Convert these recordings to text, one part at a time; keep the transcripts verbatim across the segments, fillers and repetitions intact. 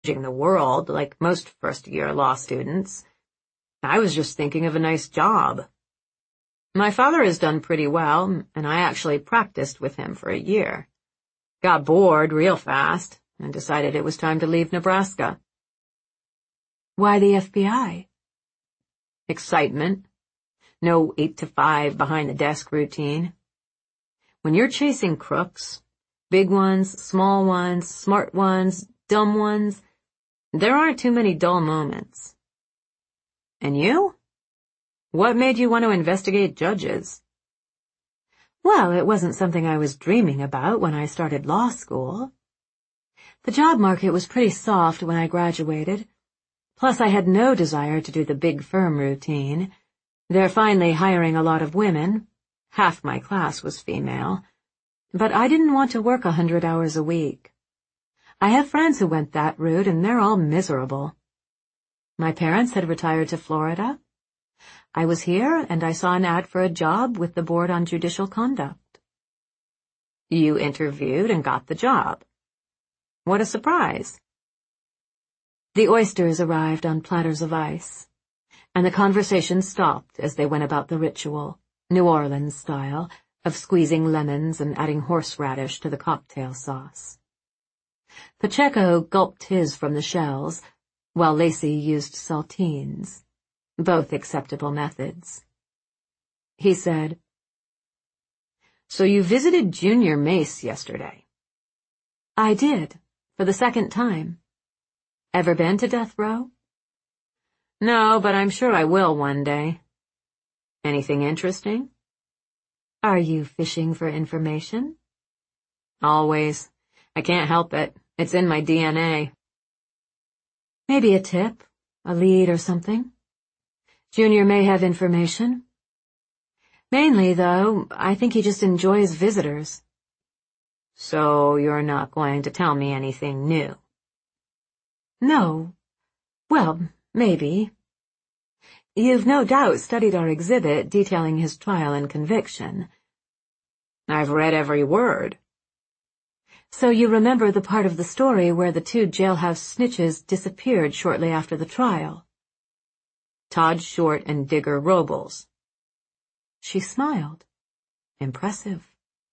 changing the world like most first-year law students. I was just thinking of a nice job. My father has done pretty well, and I actually practiced with him for a year. Got bored real fast and decided it was time to leave Nebraska. Why the F B I? Excitement. No eight to five behind-the-desk routine. When you're chasing crooks, big ones, small ones, smart ones, dumb ones, there aren't too many dull moments. And you? What made you want to investigate judges? Well, it wasn't something I was dreaming about when I started law school. The job market was pretty soft when I graduated. Plus, I had no desire to do the big firm routine. They're finally hiring a lot of women. Half my class was female. But I didn't want to work a hundred hours a week. I have friends who went that route, and they're all miserable. My parents had retired to Florida. I was here, and I saw an ad for a job with the Board on Judicial Conduct. You interviewed and got the job. What a surprise. The oysters arrived on platters of ice, and the conversation stopped as they went about the ritual, New Orleans style, of squeezing lemons and adding horseradish to the cocktail sauce. Pacheco gulped his from the shells, while Lacey used saltines, both acceptable methods. He said, "So you visited Junior Mace yesterday?" "I did, for the second time. Ever been to death row?" "No, but I'm sure I will one day." "Anything interesting?" "Are you fishing for information?" "Always. I can't help it. It's in my D N A." "Maybe a tip, a lead or something. Junior may have information. Mainly, though, I think he just enjoys visitors." "So you're not going to tell me anything new?" "No. Well, maybe. You've no doubt studied our exhibit detailing his trial and conviction." "I've read every word." "So you remember the part of the story where the two jailhouse snitches disappeared shortly after the trial?" "Todd Short and Digger Robles." She smiled. Impressive.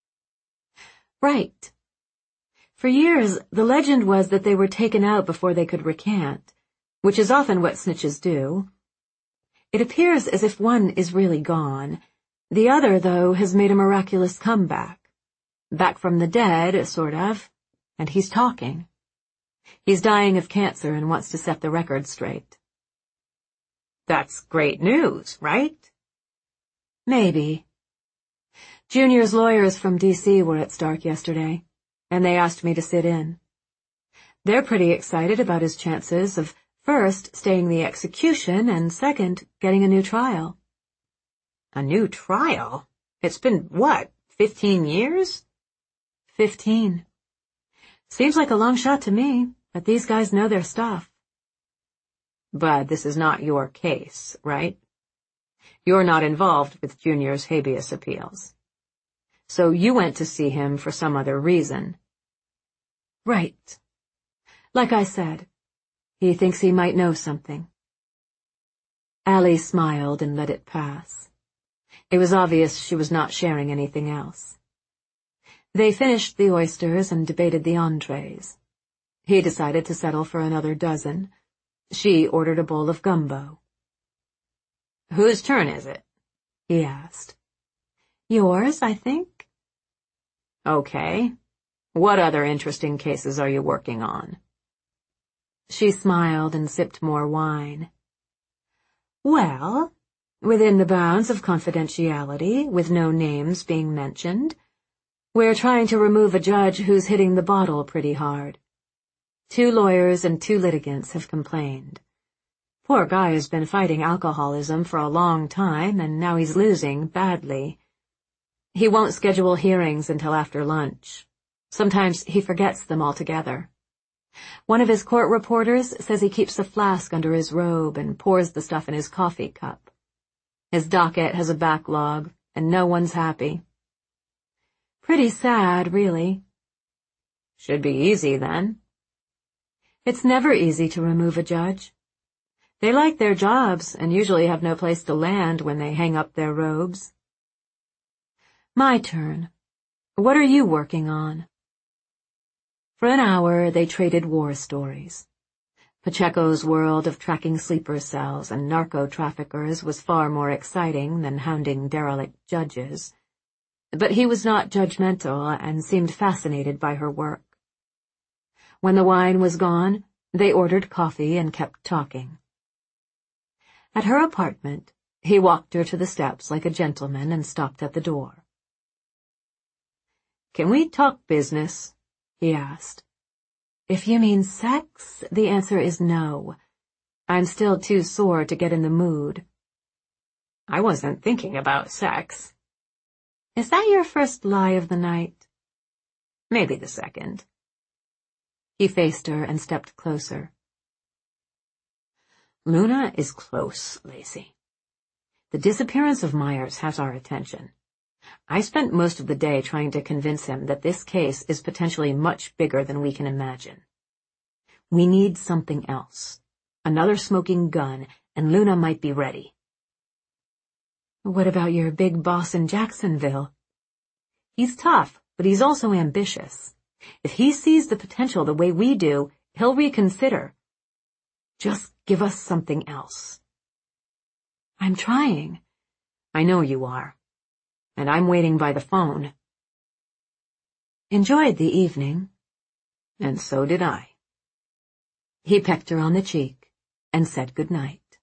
"Right. For years, the legend was that they were taken out before they could recant, which is often what snitches do. It appears as if one is really gone. The other, though, has made a miraculous comeback. Back from the dead, sort of, and he's talking. He's dying of cancer and wants to set the record straight." "That's great news, right?" "Maybe." Junior's lawyers from D C were at Stark yesterday, and they asked me to sit in. They're pretty excited about his chances of, first, staying the execution, and second, getting a new trial. "A new trial? It's been, what, fifteen years?" Fifteen. Seems like a long shot to me, but these guys know their stuff. "But this is not your case, right? You're not involved with Junior's habeas appeals. So you went to see him for some other reason." "Right. Like I said, he thinks he might know something." Allie smiled and let it pass. It was obvious she was not sharing anything else. They finished the oysters and debated the entrees. He decided to settle for another dozen. She ordered a bowl of gumbo. "Whose turn is it?" he asked. "Yours, I think." "Okay. What other interesting cases are you working on?" She smiled and sipped more wine. "Well, within the bounds of confidentiality, with no names being mentioned, we're trying to remove a judge who's hitting the bottle pretty hard. Two lawyers and two litigants have complained. Poor guy has been fighting alcoholism for a long time, and now he's losing badly. He won't schedule hearings until after lunch. Sometimes he forgets them altogether. One of his court reporters says he keeps a flask under his robe and pours the stuff in his coffee cup. His docket has a backlog, and no one's happy. Pretty sad, really." "Should be easy, then." It's never easy to remove a judge. They like their jobs and usually have no place to land when they hang up their robes. My turn. What are you working on? For an hour, they traded war stories. Pacheco's world of tracking sleeper cells and narco-traffickers was far more exciting than hounding derelict judges, but he was not judgmental and seemed fascinated by her work. When the wine was gone, they ordered coffee and kept talking. At her apartment, he walked her to the steps like a gentleman and stopped at the door. "Can we talk business?" he asked. "If you mean sex, the answer is no. I'm still too sore to get in the mood." "I wasn't thinking about sex." "Is that your first lie of the night?" "Maybe the second." He faced her and stepped closer. "Luna is close, Lacey. The disappearance of Myers has our attention. I spent most of the day trying to convince him that this case is potentially much bigger than we can imagine. We need something else. Another smoking gun, and Luna might be ready." "What about your big boss in Jacksonville?" "He's tough, but he's also ambitious. If he sees the potential the way we do, he'll reconsider. Just give us something else." "I'm trying." "I know you are. And I'm waiting by the phone." "Enjoyed the evening." "And so did I." He pecked her on the cheek and said good night.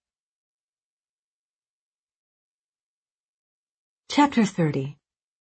Chapter thirty.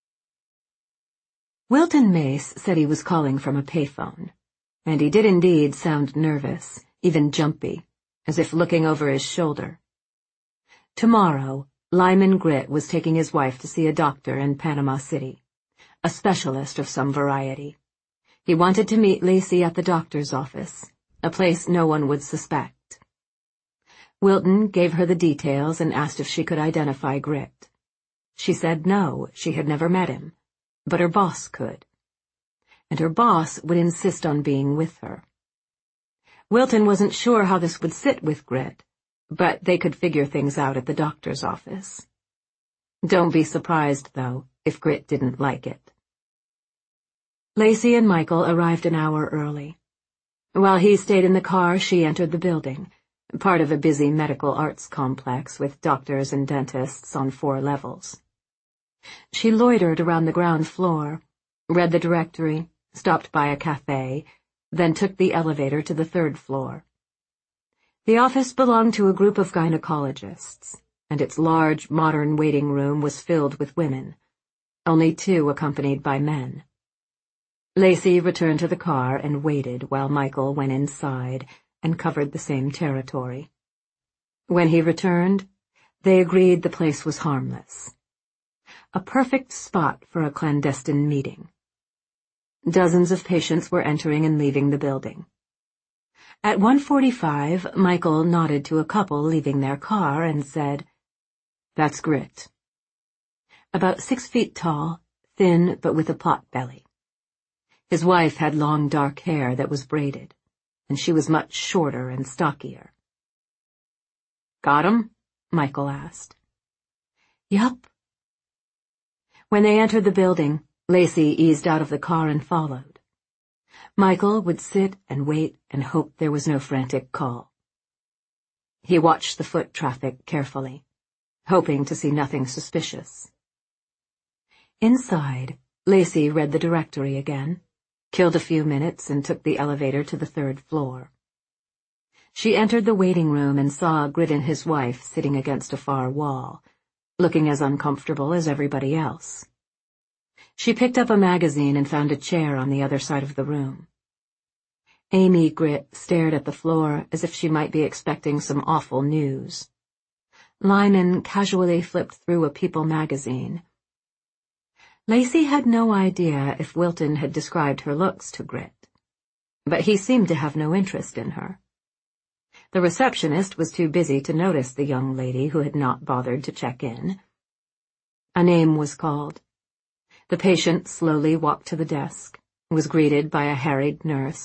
Wilton Mace said he was calling from a payphone, and he did indeed sound nervous, even jumpy, as if looking over his shoulder. Tomorrow, Lyman Gritt was taking his wife to see a doctor in Panama City, a specialist of some variety. He wanted to meet Lacey at the doctor's office, a place no one would suspect. Wilton gave her the details and asked if she could identify Gritt. She said no, she had never met him, but her boss could. And her boss would insist on being with her. Wilton wasn't sure how this would sit with Gritt, but they could figure things out at the doctor's office. Don't be surprised, though, if Gritt didn't like it. Lacey and Michael arrived an hour early. While he stayed in the car, she entered the building, part of a busy medical arts complex with doctors and dentists on four levels. She loitered around the ground floor, read the directory, stopped by a cafe, then took the elevator to the third floor. The office belonged to a group of gynecologists, and its large, modern waiting room was filled with women, only two accompanied by men. Lacey returned to the car and waited while Michael went inside and covered the same territory. When he returned, they agreed the place was harmless. A perfect spot for a clandestine meeting. Dozens of patients were entering and leaving the building. At one forty-five, Michael nodded to a couple leaving their car and said, "That's Gritt." About six feet tall, thin but with a pot belly. His wife had long dark hair that was braided, and she was much shorter and stockier. "Got 'em?" Michael asked. "Yup." When they entered the building, Lacey eased out of the car and followed. Michael would sit and wait and hope there was no frantic call. He watched the foot traffic carefully, hoping to see nothing suspicious. Inside, Lacey read the directory again, killed a few minutes, and took the elevator to the third floor. She entered the waiting room and saw Gritt and his wife sitting against a far wall, looking as uncomfortable as everybody else. She picked up a magazine and found a chair on the other side of the room. Amy Gritt stared at the floor as if she might be expecting some awful news. Lyman casually flipped through a People magazine. Lacey had no idea if Wilton had described her looks to Gritt, but he seemed to have no interest in her. The receptionist was too busy to notice the young lady who had not bothered to check in. A name was called. The patient slowly walked to the desk, was greeted by a harried nurse,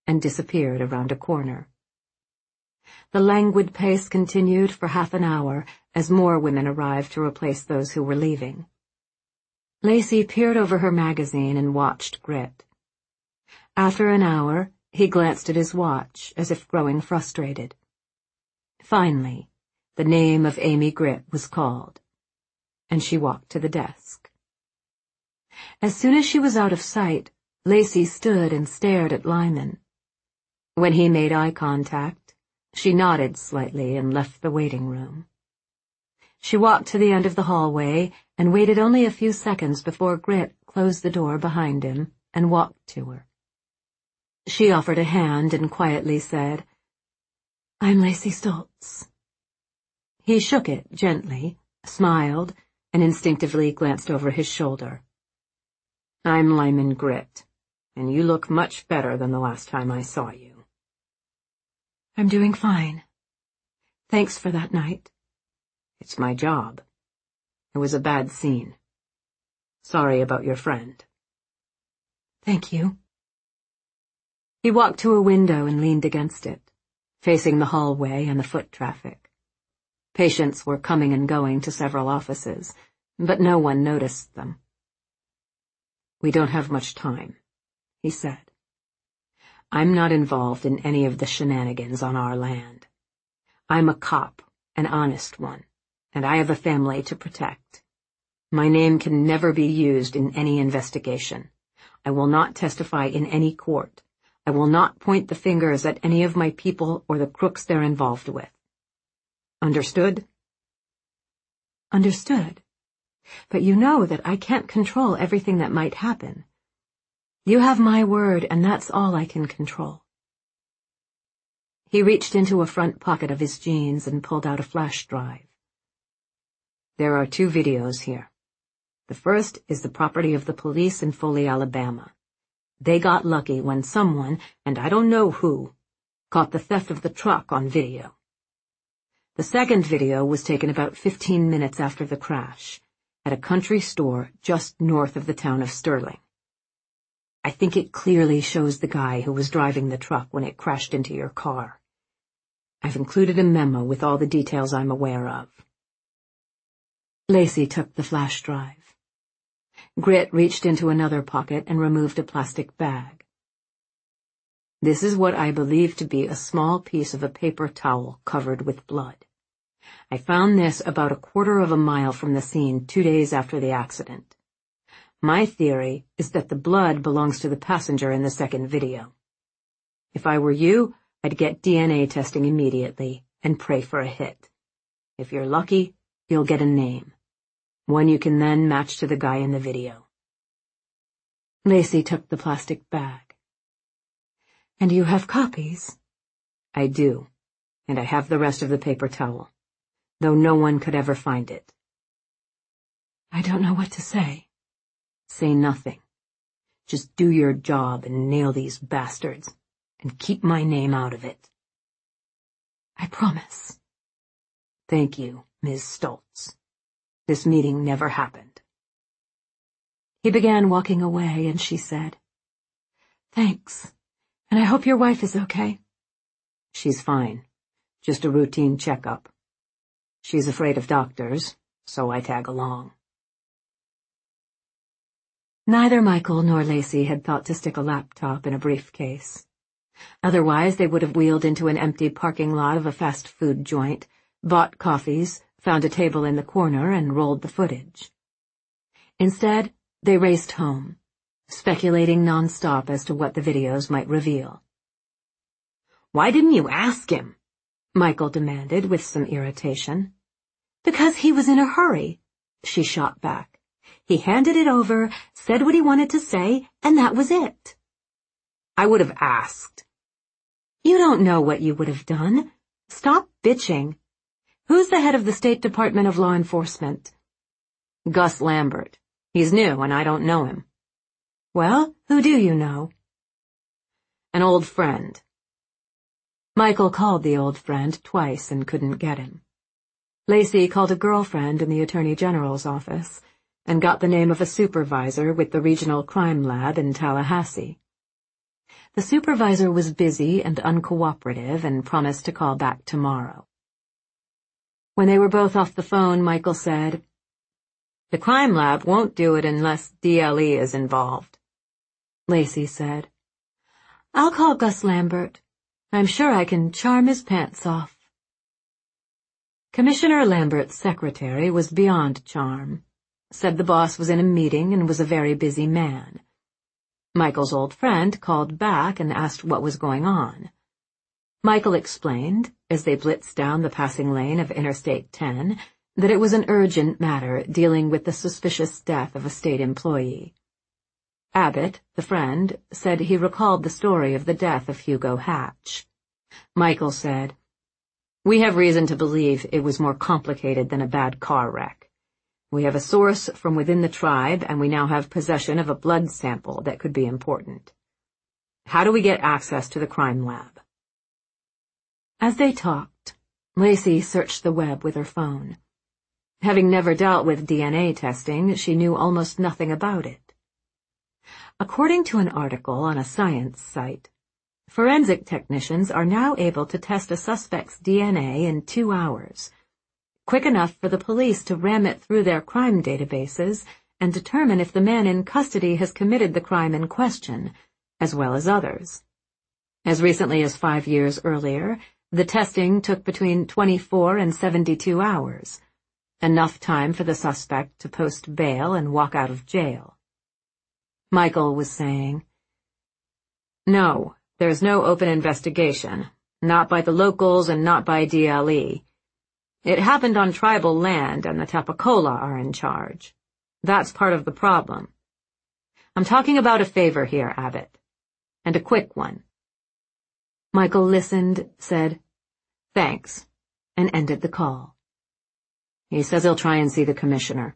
and disappeared around a corner. The languid pace continued for half an hour as more women arrived to replace those who were leaving. Lacey peered over her magazine and watched Grit. After an hour, he glanced at his watch as if growing frustrated. Finally, the name of Amy Grit was called, and she walked to the desk. As soon as she was out of sight, Lacey stood and stared at Lyman. When he made eye contact, she nodded slightly and left the waiting room. She walked to the end of the hallway and waited only a few seconds before Grit closed the door behind him and walked to her. She offered a hand and quietly said, "I'm Lacey Stoltz." He shook it gently, smiled, and instinctively glanced over his shoulder. "I'm Lyman Grit, and you look much better than the last time I saw you." "I'm doing fine. Thanks for that night." "It's my job. It was a bad scene. Sorry about your friend." "Thank you." He walked to a window and leaned against it, facing the hallway and the foot traffic. Patients were coming and going to several offices, but no one noticed them. "We don't have much time," he said. "I'm not involved in any of the shenanigans on our land. I'm a cop, an honest one, and I have a family to protect. My name can never be used in any investigation. I will not testify in any court. I will not point the fingers at any of my people or the crooks they're involved with. Understood?" "Understood. But you know that I can't control everything that might happen. You have my word, and that's all I can control." He reached into a front pocket of his jeans and pulled out a flash drive. "There are two videos here. The first is the property of the police in Foley, Alabama. They got lucky when someone, and I don't know who, caught the theft of the truck on video. The second video was taken about fifteen minutes after the crash, at a country store just north of the town of Sterling. I think it clearly shows the guy who was driving the truck when it crashed into your car. I've included a memo with all the details I'm aware of." Lacey took the flash drive. Grit reached into another pocket and removed a plastic bag. "This is what I believe to be a small piece of a paper towel covered with blood. I found this about a quarter of a mile from the scene two days after the accident. My theory is that the blood belongs to the passenger in the second video. If I were you, I'd get D N A testing immediately and pray for a hit. If you're lucky, you'll get a name. One you can then match to the guy in the video." Lacey took the plastic bag. "And you have copies?" "I do, and I have the rest of the paper towel, though no one could ever find it." "I don't know what to say." "Say nothing. Just do your job and nail these bastards, and keep my name out of it." "I promise." "Thank you, Miz Stoltz. This meeting never happened." He began walking away, and she said, "Thanks, and I hope your wife is okay." "She's fine. Just a routine checkup. She's afraid of doctors, so I tag along." Neither Michael nor Lacey had thought to stick a laptop in a briefcase. Otherwise, they would have wheeled into an empty parking lot of a fast food joint, bought coffees, found a table in the corner, and rolled the footage. Instead, they raced home, speculating nonstop as to what the videos might reveal. "Why didn't you ask him?" Michael demanded with some irritation. "Because he was in a hurry," she shot back. "He handed it over, said what he wanted to say, and that was it." "I would have asked." "You don't know what you would have done. Stop bitching. Who's the head of the State Department of Law Enforcement?" "Gus Lambert. He's new, and I don't know him." "Well, who do you know?" "An old friend." Michael called the old friend twice and couldn't get him. Lacey called a girlfriend in the Attorney General's office and got the name of a supervisor with the Regional Crime Lab in Tallahassee. The supervisor was busy and uncooperative and promised to call back tomorrow. When they were both off the phone, Michael said, "The crime lab won't do it unless D L E is involved." Lacey said, "I'll call Gus Lambert. I'm sure I can charm his pants off." Commissioner Lambert's secretary was beyond charm, said the boss was in a meeting and was a very busy man. Michael's old friend called back and asked what was going on. Michael explained, as they blitzed down the passing lane of Interstate ten, that it was an urgent matter dealing with the suspicious death of a state employee. Abbott, the friend, said he recalled the story of the death of Hugo Hatch. Michael said, "We have reason to believe it was more complicated than a bad car wreck. We have a source from within the tribe, and we now have possession of a blood sample that could be important. How do we get access to the crime lab?" As they talked, Lacey searched the web with her phone. Having never dealt with D N A testing, she knew almost nothing about it. According to an article on a science site, forensic technicians are now able to test a suspect's D N A in two hours, quick enough for the police to ram it through their crime databases and determine if the man in custody has committed the crime in question, as well as others. As recently as five years earlier, the testing took between twenty-four and seventy-two hours, enough time for the suspect to post bail and walk out of jail. Michael was saying, "No, there's no open investigation, not by the locals and not by D L E. It happened on tribal land and the Tapacola are in charge. That's part of the problem. I'm talking about a favor here, Abbott, and a quick one." Michael listened, said, "Thanks," and ended the call. "He says he'll try and see the commissioner."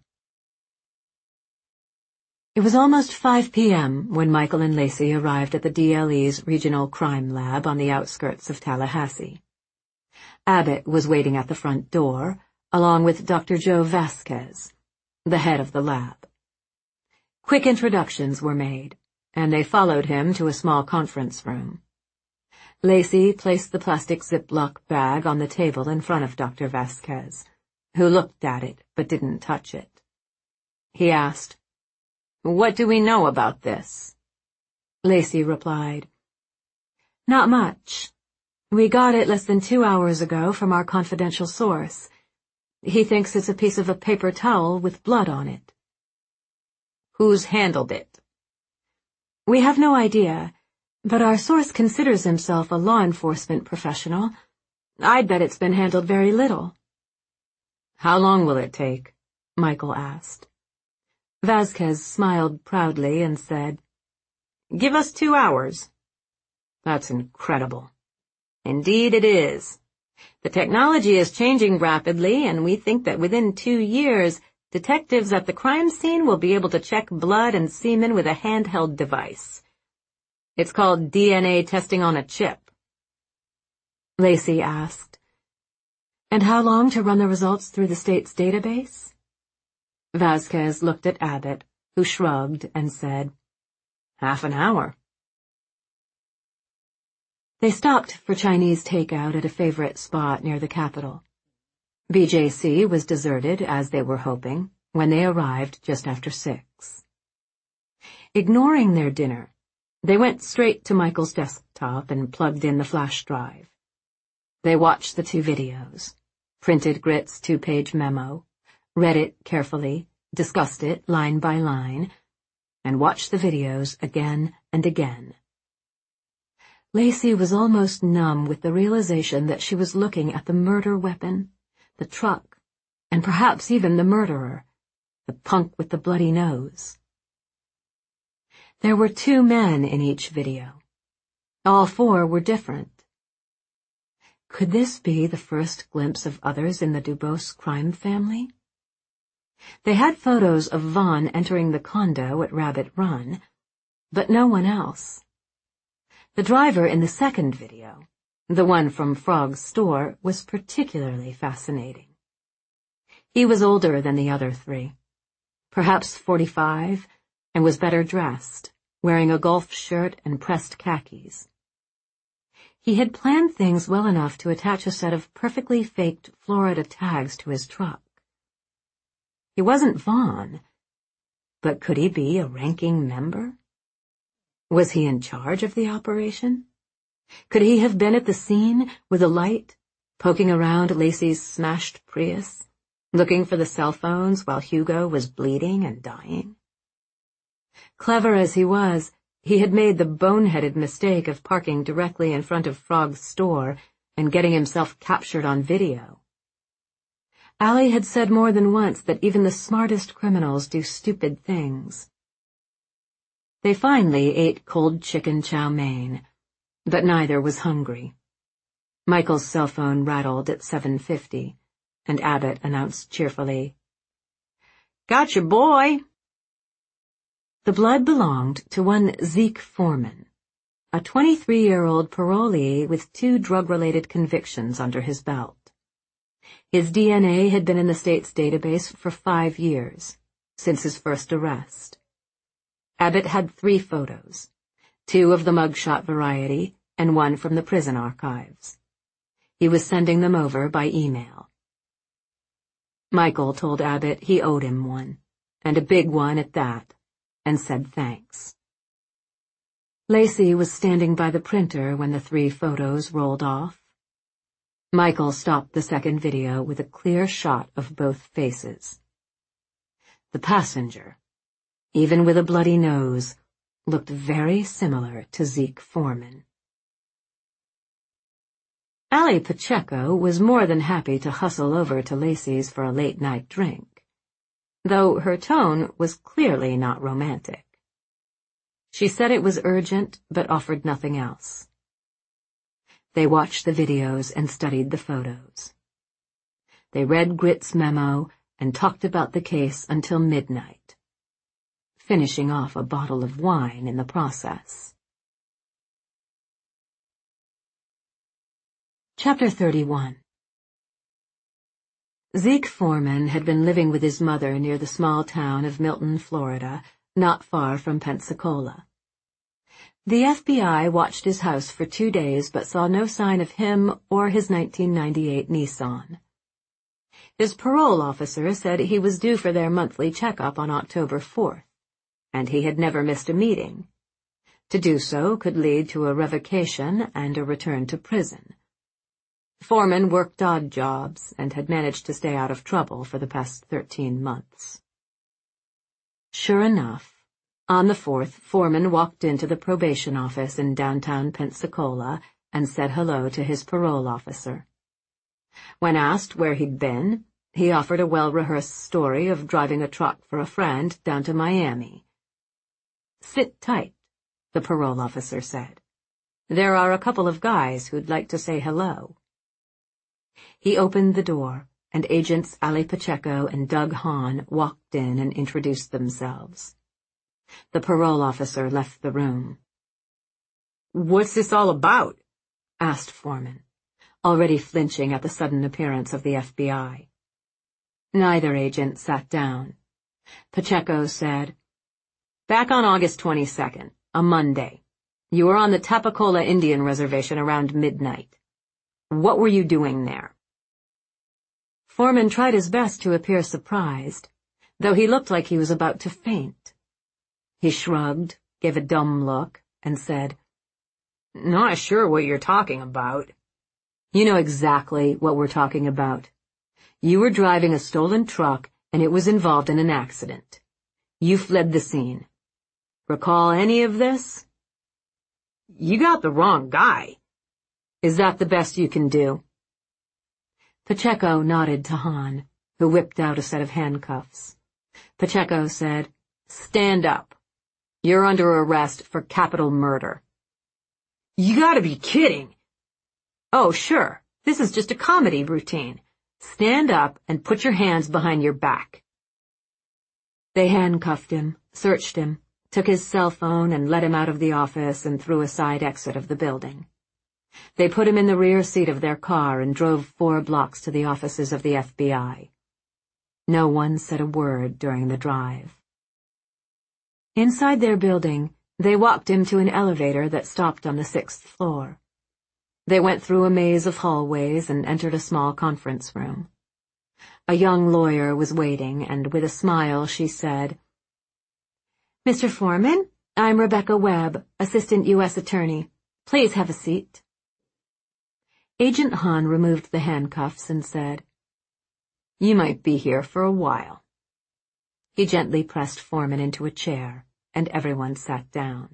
It was almost five p m when Michael and Lacey arrived at the D L E's regional crime lab on the outskirts of Tallahassee. Abbott was waiting at the front door, along with Doctor Joe Vasquez, the head of the lab. Quick introductions were made, and they followed him to a small conference room. Lacey placed the plastic Ziploc bag on the table in front of Doctor Vasquez, who looked at it but didn't touch it. He asked, "What do we know about this?" Lacey replied, "Not much. We got it less than two hours ago from our confidential source. He thinks it's a piece of a paper towel with blood on it." "Who's handled it?" "We have no idea, but our source considers himself a law enforcement professional. I'd bet it's been handled very little." "How long will it take?" Michael asked. Vasquez smiled proudly and said, "Give us two hours." "That's incredible." "Indeed it is. The technology is changing rapidly, and we think that within two years, detectives at the crime scene will be able to check blood and semen with a handheld device. It's called D N A testing on a chip." Lacey asked, "And how long to run the results through the state's database?" Vasquez looked at Abbott, who shrugged and said, "Half an hour." They stopped for Chinese takeout at a favorite spot near the Capitol. B J C was deserted, as they were hoping, when they arrived just after six. Ignoring their dinner, they went straight to Michael's desktop and plugged in the flash drive. They watched the two videos, printed Grit's two-page memo, read it carefully, discussed it line by line, and watched the videos again and again. Lacey was almost numb with the realization that she was looking at the murder weapon, the truck, and perhaps even the murderer, the punk with the bloody nose. There were two men in each video. All four were different. Could this be the first glimpse of others in the Dubose crime family? They had photos of Vaughn entering the condo at Rabbit Run, but no one else. The driver in the second video, the one from Frog's store, was particularly fascinating. He was older than the other three, perhaps forty-five, and was better dressed, wearing a golf shirt and pressed khakis. He had planned things well enough to attach a set of perfectly faked Florida tags to his truck. He wasn't Vaughn, but could he be a ranking member? Was he in charge of the operation? Could he have been at the scene with a light, poking around Lacey's smashed Prius, looking for the cell phones while Hugo was bleeding and dying? Clever as he was, he had made the boneheaded mistake of parking directly in front of Frog's store and getting himself captured on video. Allie had said more than once that even the smartest criminals do stupid things. They finally ate cold chicken chow mein, but neither was hungry. Michael's cell phone rattled at seven fifty, and Abbott announced cheerfully, "Got your boy." The blood belonged to one Zeke Foreman, a twenty-three-year-old parolee with two drug-related convictions under his belt. His D N A had been in the state's database for five years, since his first arrest. Abbott had three photos, two of the mugshot variety and one from the prison archives. He was sending them over by email. Michael told Abbott he owed him one, and a big one at that, and said thanks. Lacey was standing by the printer when the three photos rolled off. Michael stopped the second video with a clear shot of both faces. The passenger, even with a bloody nose, looked very similar to Zeke Foreman. Allie Pacheco was more than happy to hustle over to Lacey's for a late-night drink, though her tone was clearly not romantic. She said it was urgent, but offered nothing else. They watched the videos and studied the photos. They read Grit's memo and talked about the case until midnight, finishing off a bottle of wine in the process. Chapter thirty-one. Zeke Foreman had been living with his mother near the small town of Milton, Florida, not far from Pensacola. The F B I watched his house for two days but saw no sign of him or his nineteen ninety-eight Nissan. His parole officer said he was due for their monthly checkup on October fourth, and he had never missed a meeting. To do so could lead to a revocation and a return to prison. Foreman worked odd jobs and had managed to stay out of trouble for the past thirteen months. Sure enough, on the fourth, Foreman walked into the probation office in downtown Pensacola and said hello to his parole officer. When asked where he'd been, he offered a well-rehearsed story of driving a truck for a friend down to Miami. "Sit tight," the parole officer said. "There are a couple of guys who'd like to say hello." He opened the door, and agents Allie Pacheco and Doug Hahn walked in and introduced themselves. The parole officer left the room. "What's this all about?" asked Foreman, already flinching at the sudden appearance of the F B I. Neither agent sat down. Pacheco said, "Back on August twenty-second, a Monday, you were on the Tapacola Indian Reservation around midnight. What were you doing there?" Foreman tried his best to appear surprised, though he looked like he was about to faint. He shrugged, gave a dumb look, and said, "Not sure what you're talking about." "You know exactly what we're talking about. You were driving a stolen truck, and it was involved in an accident. You fled the scene. Recall any of this?" "You got the wrong guy." "Is that the best you can do?" Pacheco nodded to Hahn, who whipped out a set of handcuffs. Pacheco said, "Stand up. You're under arrest for capital murder." "You gotta be kidding." "Oh, sure. This is just a comedy routine. Stand up and put your hands behind your back." They handcuffed him, searched him, took his cell phone and let him out of the office and through a side exit of the building. They put him in the rear seat of their car and drove four blocks to the offices of the F B I. No one said a word during the drive. Inside their building, They walked him to an elevator that stopped on the sixth floor. They went through a maze of hallways and entered a small conference room. A young lawyer was waiting, and with a smile she said, "Mister Foreman, I'm Rebecca Webb, Assistant U S Attorney. Please have a seat." Agent Hahn removed the handcuffs and said, "You might be here for a while." He gently pressed Foreman into a chair, and everyone sat down.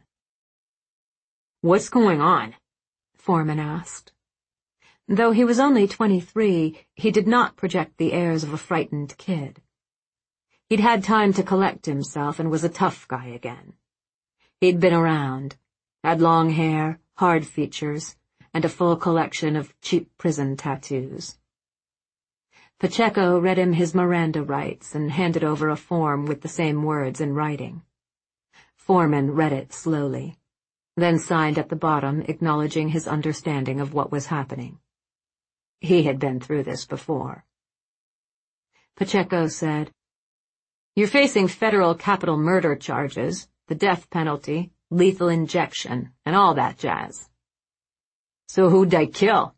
"What's going on?" Foreman asked. Though he was only twenty-three, he did not project the airs of a frightened kid. He'd had time to collect himself and was a tough guy again. He'd been around, had long hair, hard features, and a full collection of cheap prison tattoos. Pacheco read him his Miranda rights and handed over a form with the same words in writing. Foreman read it slowly, then signed at the bottom, acknowledging his understanding of what was happening. He had been through this before. Pacheco said, "You're facing federal capital murder charges, the death penalty, lethal injection, and all that jazz." "So who'd I kill?"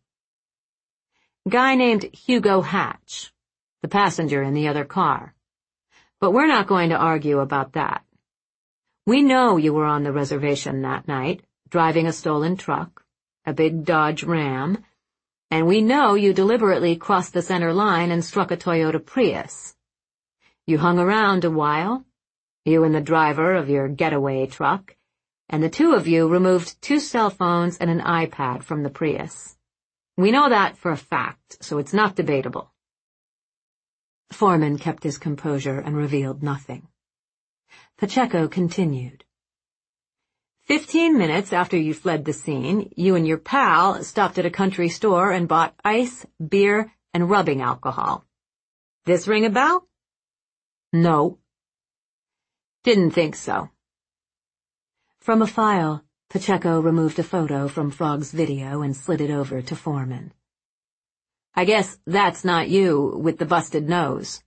"Guy named Hugo Hatch, the passenger in the other car. But we're not going to argue about that. We know you were on the reservation that night, driving a stolen truck, a big Dodge Ram, and we know you deliberately crossed the center line and struck a Toyota Prius. You hung around a while, you and the driver of your getaway truck, and the two of you removed two cell phones and an iPad from the Prius. We know that for a fact, so it's not debatable." Foreman kept his composure and revealed nothing. Pacheco continued. Fifteen minutes after you fled the scene, you and your pal stopped at a country store and bought ice, beer, and rubbing alcohol. This ring a bell?" "No." "Didn't think so." From a file, Pacheco removed a photo from Frog's video and slid it over to Foreman. "I guess that's not you with the busted nose."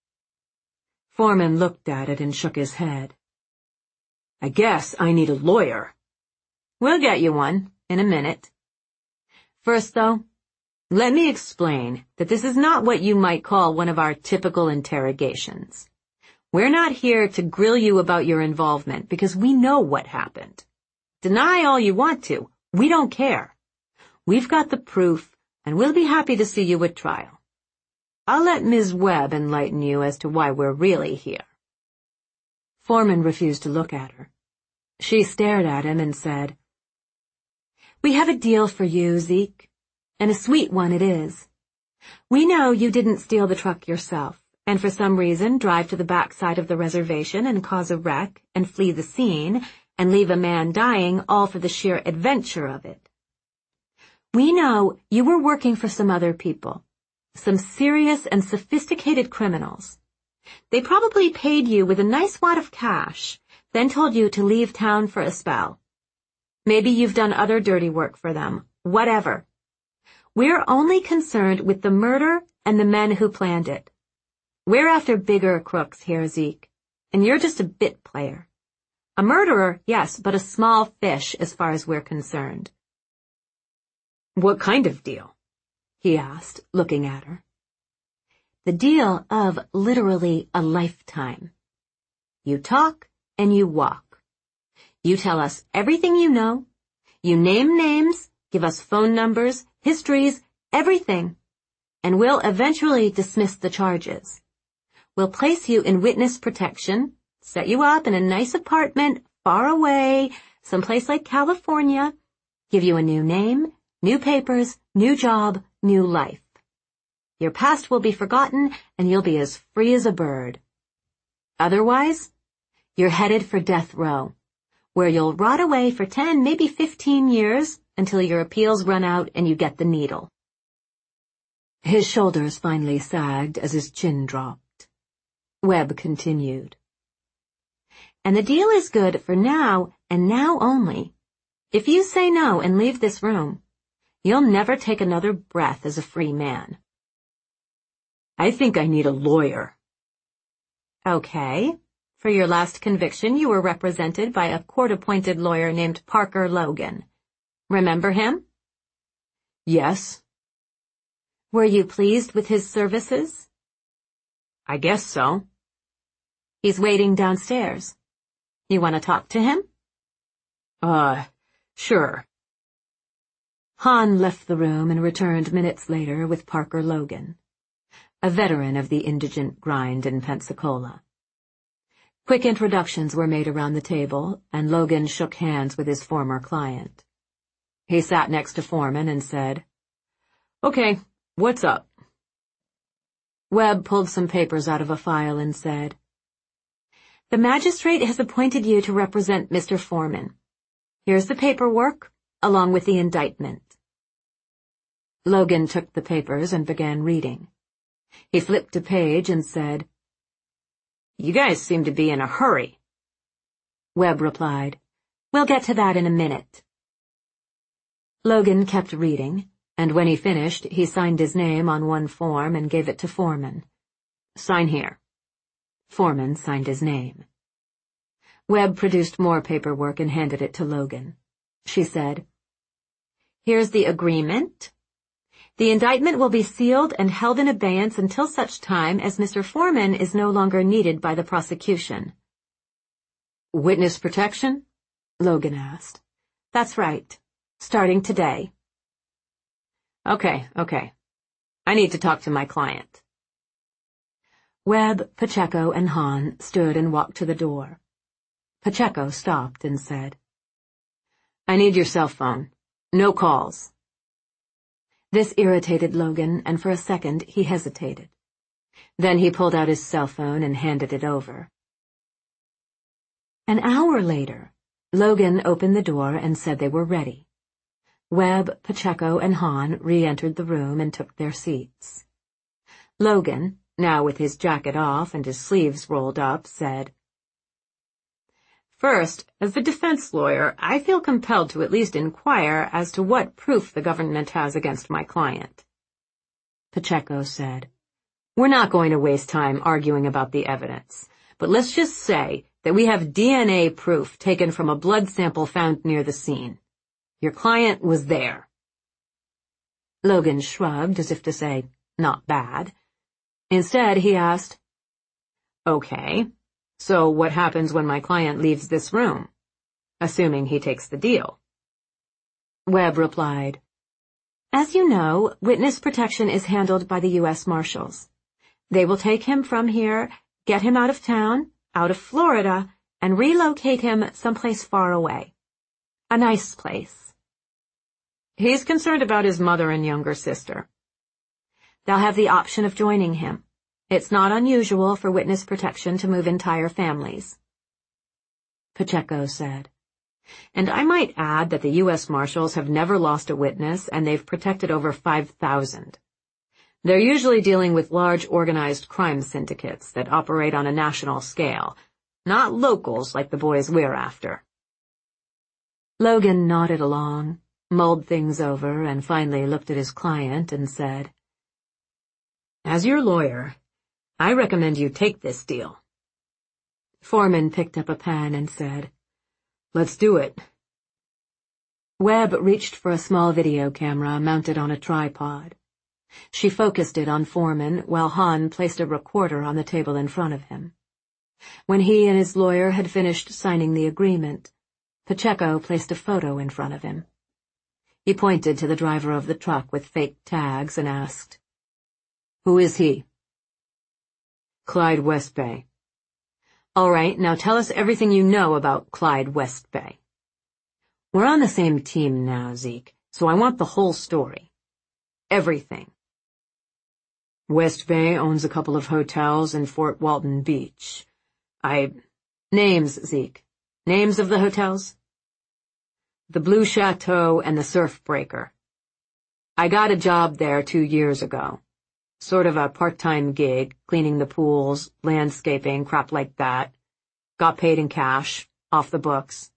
Foreman looked at it and shook his head. "I guess I need a lawyer." "We'll get you one, in a minute. First, though, let me explain that this is not what you might call one of our typical interrogations. We're not here to grill you about your involvement because we know what happened. Deny all you want to. We don't care. We've got the proof, and we'll be happy to see you at trial. I'll let Miz Webb enlighten you as to why we're really here." Foreman refused to look at her. She stared at him and said, "We have a deal for you, Zeke, and a sweet one it is. We know you didn't steal the truck yourself, and for some reason drive to the backside of the reservation and cause a wreck and flee the scene and leave a man dying all for the sheer adventure of it. We know you were working for some other people, some serious and sophisticated criminals. They probably paid you with a nice wad of cash, then told you to leave town for a spell. Maybe you've done other dirty work for them, whatever. We're only concerned with the murder and the men who planned it. We're after bigger crooks here, Zeke, and you're just a bit player. A murderer, yes, but a small fish as far as we're concerned." "What kind of deal?" he asked, looking at her. "The deal of literally a lifetime. You talk and you walk. You tell us everything you know. You name names, give us phone numbers, histories, everything. And we'll eventually dismiss the charges. We'll place you in witness protection, set you up in a nice apartment far away, someplace like California, give you a new name, new papers, new job, new life. Your past will be forgotten, and you'll be as free as a bird. Otherwise, you're headed for death row, where you'll rot away for ten, maybe fifteen years until your appeals run out and you get the needle." His shoulders finally sagged as his chin dropped. Webb continued. "And the deal is good for now and now only. If you say no and leave this room, you'll never take another breath as a free man." "I think I need a lawyer." "Okay, For your last conviction, you were represented by a court-appointed lawyer named Parker Logan. Remember him? Yes. Were you pleased with his services? I guess so. He's waiting downstairs. You want to talk to him? Uh, sure. Han left the room and returned minutes later with Parker Logan, a veteran of the indigent grind in Pensacola. Quick introductions were made around the table, and Logan shook hands with his former client. He sat next to Foreman and said, "Okay, what's up?" Webb pulled some papers out of a file and said, "The magistrate has appointed you to represent Mister Foreman. Here's the paperwork, along with the indictment." Logan took the papers and began reading. He flipped a page and said, "You guys seem to be in a hurry." Webb replied, "We'll get to that in a minute." Logan kept reading, and when he finished, he signed his name on one form and gave it to Foreman. "Sign here." Foreman signed his name. Webb produced more paperwork and handed it to Logan. She said, "Here's the agreement. The indictment will be sealed and held in abeyance until such time as Mister Foreman is no longer needed by the prosecution." "Witness protection?" Logan asked. "That's right. Starting today." Okay, okay. I need to talk to my client." Webb, Pacheco, and Han stood and walked to the door. Pacheco stopped and said, "I need your cell phone. No calls." This irritated Logan, and for a second he hesitated. Then he pulled out his cell phone and handed it over. An hour later, Logan opened the door and said they were ready. Webb, Pacheco, and Han re-entered the room and took their seats. Logan, now with his jacket off and his sleeves rolled up, said, "First, as the defense lawyer, I feel compelled to at least inquire as to what proof the government has against my client." Pacheco said, "We're not going to waste time arguing about the evidence, but let's just say that we have D N A proof taken from a blood sample found near the scene. Your client was there." Logan shrugged as if to say, "Not bad." Instead, he asked, "Okay. So what happens when my client leaves this room? Assuming he takes the deal." Webb replied, "As you know, witness protection is handled by the U S Marshals. They will take him from here, get him out of town, out of Florida, and relocate him someplace far away. A nice place." "He's concerned about his mother and younger sister." "They'll have the option of joining him. It's not unusual for witness protection to move entire families." Pacheco said, "And I might add that the U S Marshals have never lost a witness, and they've protected over five thousand. They're usually dealing with large organized crime syndicates that operate on a national scale, not locals like the boys we're after." Logan nodded along, mulled things over, and finally looked at his client and said, "As your lawyer, I recommend you take this deal." Foreman picked up a pen and said, "Let's do it." Webb reached for a small video camera mounted on a tripod. She focused it on Foreman while Han placed a recorder on the table in front of him. When he and his lawyer had finished signing the agreement, Pacheco placed a photo in front of him. He pointed to the driver of the truck with fake tags and asked, "Who is he?" "Clyde Westbay." "All right, now tell us everything you know about Clyde Westbay." "We're on the same team now, Zeke, so I want the whole story. Everything." "Westbay owns a couple of hotels in Fort Walton Beach. I... Names, Zeke. Names of the hotels?" "The Blue Chateau and the Surf Breaker. I got a job there two years ago. Sort of a part-time gig, cleaning the pools, landscaping, crap like that. Got paid in cash, off the books.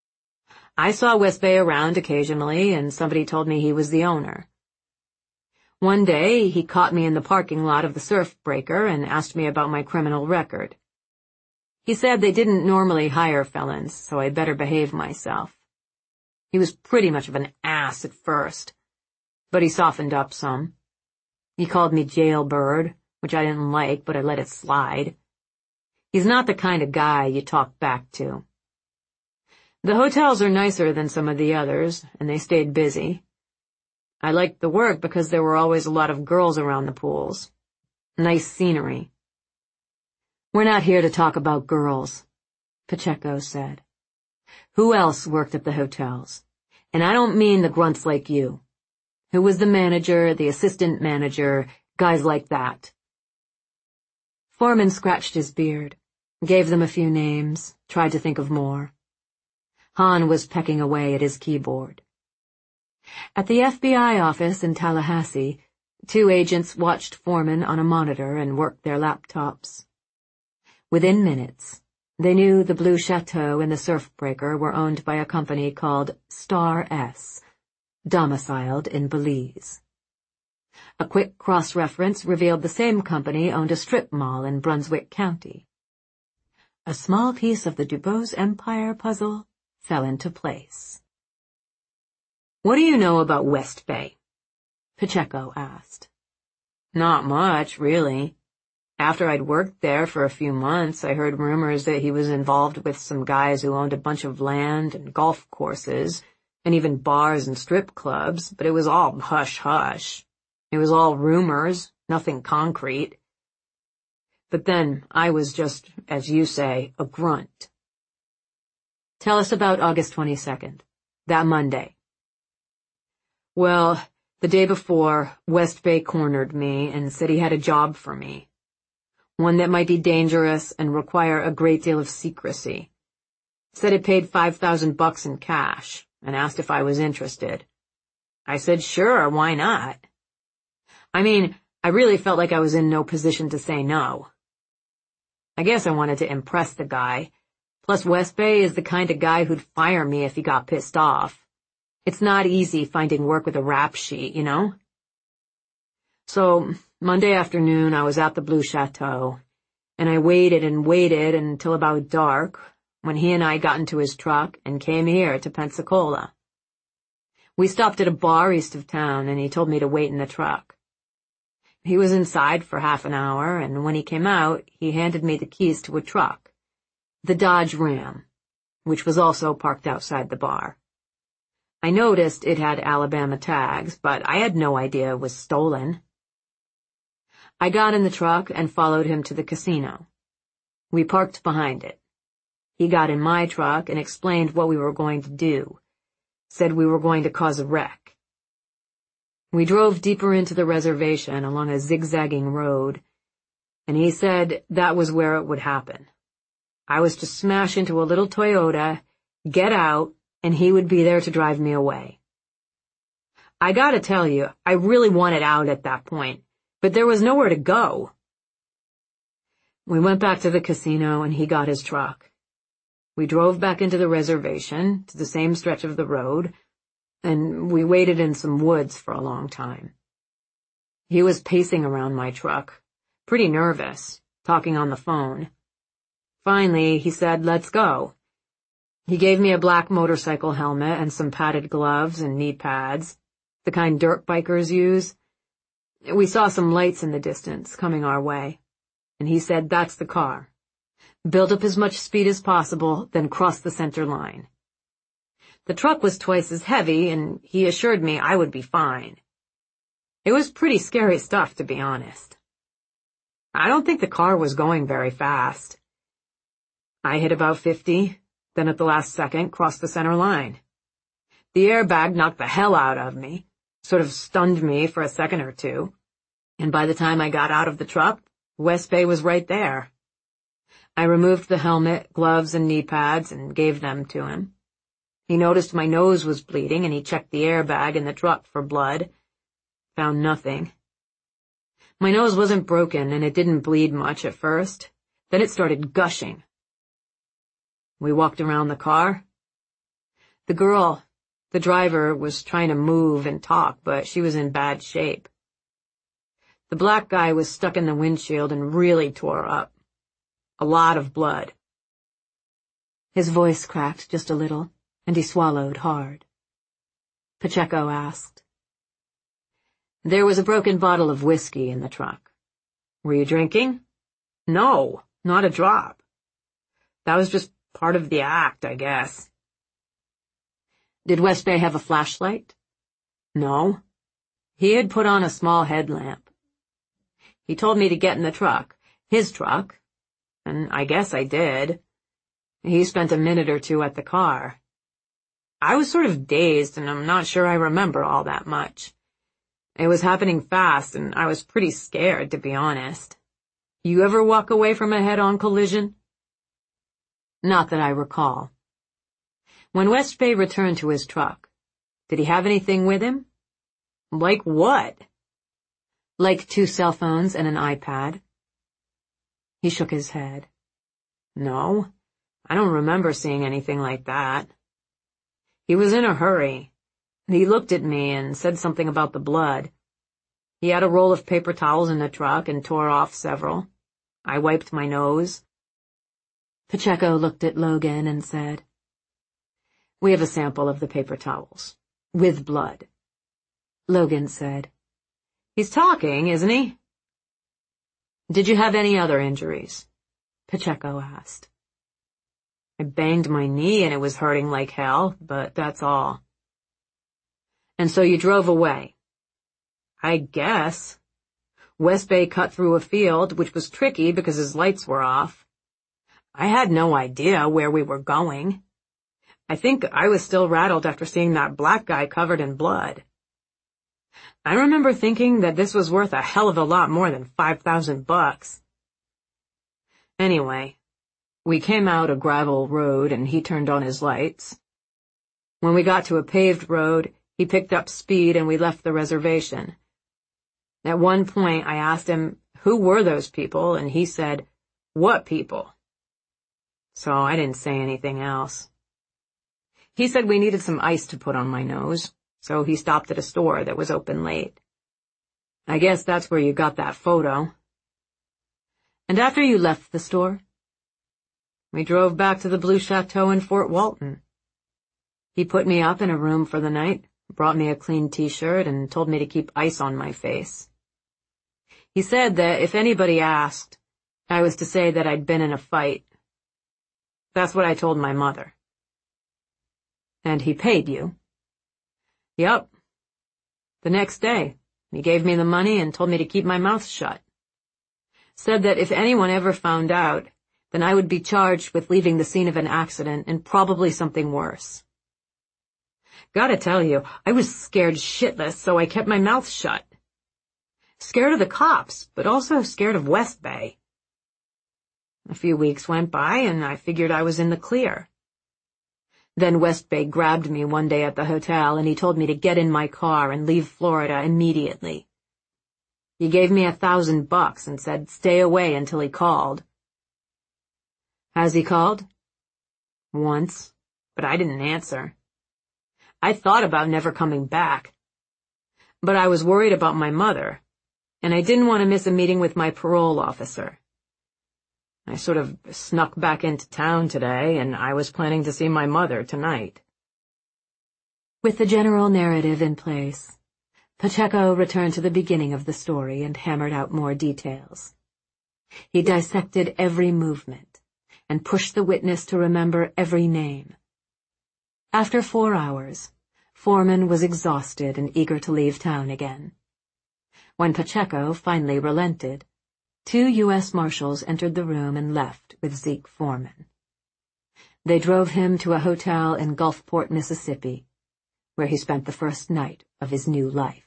I saw Westbay around occasionally, and somebody told me he was the owner. One day, he caught me in the parking lot of the Surf Breaker and asked me about my criminal record. He said they didn't normally hire felons, so I'd better behave myself. He was pretty much of an ass at first, but he softened up some. He called me jailbird, which I didn't like, but I let it slide. He's not the kind of guy you talk back to. The hotels are nicer than some of the others, and they stayed busy. I liked the work because there were always a lot of girls around the pools. Nice scenery. "We're not here to talk about girls," Pacheco said. "Who else worked at the hotels? And I don't mean the grunts like you. Who was the manager, the assistant manager, guys like that?" Foreman scratched his beard, gave them a few names, tried to think of more. Hahn was pecking away at his keyboard. At the F B I office in Tallahassee, two agents watched Foreman on a monitor and worked their laptops. Within minutes, they knew the Blue Chateau and the Surf Breaker were owned by a company called Star S, domiciled in Belize. A quick cross-reference revealed the same company owned a strip mall in Brunswick County. A small piece of the Dubose Empire puzzle fell into place. "What do you know about West Bay?" Pacheco asked. "Not much, really. After I'd worked there for a few months, I heard rumors that he was involved with some guys who owned a bunch of land and golf courses, and even bars and strip clubs, but it was all hush-hush. It was all rumors, nothing concrete. But then I was just, as you say, a grunt." "Tell us about August twenty-second, that Monday." "Well, the day before, West Bay cornered me and said he had a job for me. One that might be dangerous and require a great deal of secrecy. Said it paid five thousand bucks in cash and asked if I was interested. I said sure, why not? I mean, I really felt like I was in no position to say no. I guess I wanted to impress the guy. Plus, West Bay is the kind of guy who'd fire me if he got pissed off. It's not easy finding work with a rap sheet, you know? So, Monday afternoon, I was at the Blue Chateau, and I waited and waited until about dark, when he and I got into his truck and came here to Pensacola. We stopped at a bar east of town, and he told me to wait in the truck. He was inside for half an hour, and when he came out, he handed me the keys to a truck, the Dodge Ram, which was also parked outside the bar. I noticed it had Alabama tags, but I had no idea it was stolen. I got in the truck and followed him to the casino. We parked behind it. He got in my truck and explained what we were going to do, said we were going to cause a wreck. We drove deeper into the reservation along a zigzagging road, and he said that was where it would happen. I was to smash into a little Toyota, get out, and he would be there to drive me away. I gotta tell you, I really wanted out at that point, but there was nowhere to go. We went back to the casino and he got his truck. We drove back into the reservation, to the same stretch of the road, and we waited in some woods for a long time. He was pacing around my truck, pretty nervous, talking on the phone. Finally, he said, "Let's go." He gave me a black motorcycle helmet and some padded gloves and knee pads, the kind dirt bikers use. We saw some lights in the distance coming our way, and he said, "That's the car. Build up as much speed as possible, then cross the center line." The truck was twice as heavy, and he assured me I would be fine. It was pretty scary stuff, to be honest. I don't think the car was going very fast. I hit about fifty. Then at the last second, crossed the center line. The airbag knocked the hell out of me, sort of stunned me for a second or two, and by the time I got out of the truck, West Bay was right there. I removed the helmet, gloves, and knee pads and gave them to him. He noticed my nose was bleeding, and he checked the airbag in the truck for blood. Found nothing. My nose wasn't broken, and it didn't bleed much at first. Then it started gushing. We walked around the car. The girl, the driver, was trying to move and talk, but she was in bad shape. The black guy was stuck in the windshield and really tore up. A lot of blood. His voice cracked just a little, and he swallowed hard. Pacheco asked, "There was a broken bottle of whiskey in the truck. Were you drinking?" "No, not a drop. That was just part of the act, I guess." "Did West Bay have a flashlight?" "No. He had put on a small headlamp. He told me to get in the truck, his truck, and I guess I did. He spent a minute or two at the car. I was sort of dazed, and I'm not sure I remember all that much. It was happening fast, and I was pretty scared, to be honest. You ever walk away from a head-on collision?" "Not that I recall." "When West Bay returned to his truck, did he have anything with him?" "Like what?" "Like two cell phones and an iPad." He shook his head. "No, I don't remember seeing anything like that. He was in a hurry. He looked at me and said something about the blood. He had a roll of paper towels in the truck and tore off several. I wiped my nose." Pacheco looked at Logan and said, "We have a sample of the paper towels, with blood." Logan said, "He's talking, isn't he?" "Did you have any other injuries?" Pacheco asked. "I banged my knee and it was hurting like hell, but that's all." "And so you drove away?" "I guess. West Bay cut through a field, which was tricky because his lights were off. I had no idea where we were going. I think I was still rattled after seeing that black guy covered in blood. I remember thinking that this was worth a hell of a lot more than five thousand bucks. Anyway, we came out a gravel road and he turned on his lights. When we got to a paved road, he picked up speed and we left the reservation. At one point, I asked him, who were those people, and he said, what people? So I didn't say anything else. He said we needed some ice to put on my nose, so he stopped at a store that was open late. I guess that's where you got that photo. And after you left the store? We drove back to the Blue Chateau in Fort Walton. He put me up in a room for the night, brought me a clean t-shirt, and told me to keep ice on my face. He said that if anybody asked, I was to say that I'd been in a fight. That's what I told my mother. And he paid you? Yup. The next day, he gave me the money and told me to keep my mouth shut. Said that if anyone ever found out, then I would be charged with leaving the scene of an accident and probably something worse. Gotta tell you, I was scared shitless, so I kept my mouth shut. Scared of the cops, but also scared of West Bay. A few weeks went by, and I figured I was in the clear. Then West Bay grabbed me one day at the hotel, and he told me to get in my car and leave Florida immediately. He gave me a thousand bucks and said stay away until he called. Has he called? Once, but I didn't answer. I thought about never coming back. But I was worried about my mother, and I didn't want to miss a meeting with my parole officer. I sort of snuck back into town today, and I was planning to see my mother tonight. With the general narrative in place, Pacheco returned to the beginning of the story and hammered out more details. He dissected every movement and pushed the witness to remember every name. After four hours, Foreman was exhausted and eager to leave town again. When Pacheco finally relented, two U S Marshals entered the room and left with Zeke Foreman. They drove him to a hotel in Gulfport, Mississippi, where he spent the first night of his new life.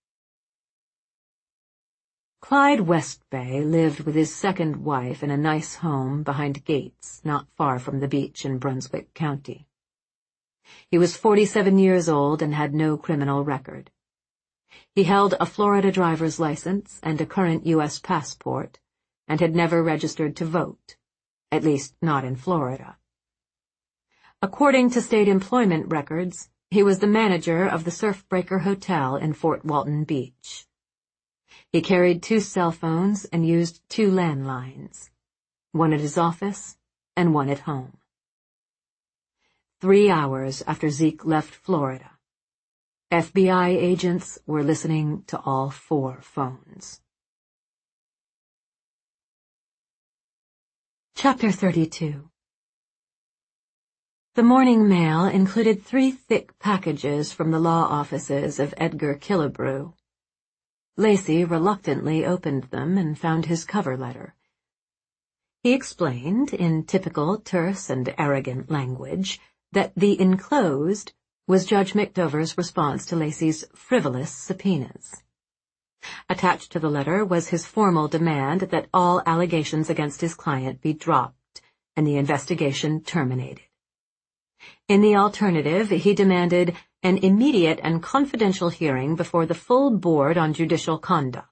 Clyde West Bay lived with his second wife in a nice home behind gates not far from the beach in Brunswick County. He was forty-seven years old and had no criminal record. He held a Florida driver's license and a current U S passport, and had never registered to vote, at least not in Florida. According to state employment records, he was the manager of the Surfbreaker Hotel in Fort Walton Beach. He carried two cell phones and used two landlines, one at his office and one at home. three hours after Zeke left Florida. F B I agents were listening to all four phones. Chapter thirty-two. The morning mail included three thick packages from the law offices of Edgar Killebrew. Lacey reluctantly opened them and found his cover letter. He explained, in typical terse and arrogant language, that the enclosed was Judge McDover's response to Lacey's frivolous subpoenas. Attached to the letter was his formal demand that all allegations against his client be dropped and the investigation terminated. In the alternative, he demanded an immediate and confidential hearing before the full board on judicial conduct.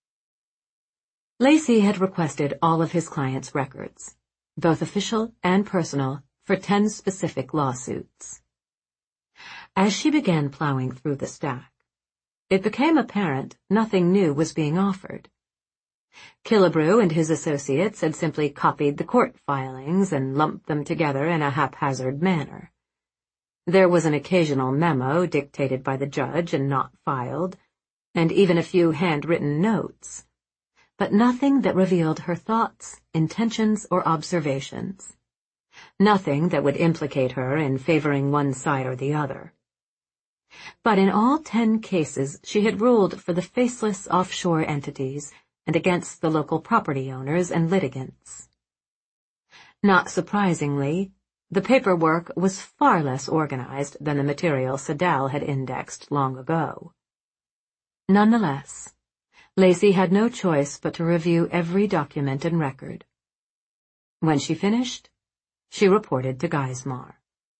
Lacey had requested all of his client's records, both official and personal, for ten specific lawsuits. As she began plowing through the stack, it became apparent nothing new was being offered. Killebrew and his associates had simply copied the court filings and lumped them together in a haphazard manner. There was an occasional memo dictated by the judge and not filed, and even a few handwritten notes, but nothing that revealed her thoughts, intentions, or observations. Nothing that would implicate her in favoring one side or the other. But in all ten cases she had ruled for the faceless offshore entities and against the local property owners and litigants. Not surprisingly, the paperwork was far less organized than the material Siddell had indexed long ago. Nonetheless, Lacey had no choice but to review every document and record. When she finished, she reported to Geismar.